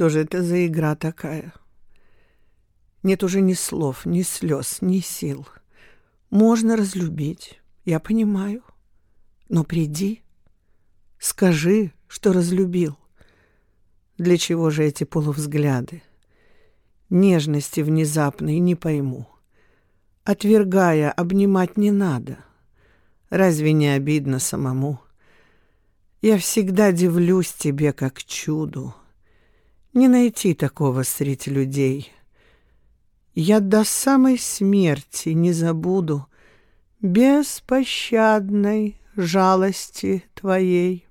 Что же это за игра такая? Нет уже ни слов, ни слез, ни сил. Можно разлюбить, я понимаю. Но приди, скажи, что разлюбил. Для чего же эти полувзгляды? Нежности внезапной не пойму. Отвергая, обнимать не надо. Разве не обидно самому? Я всегда дивлюсь тебе, как чуду. Не найти такого средь людей. Я до самой смерти не забуду беспощадной жалости твоей.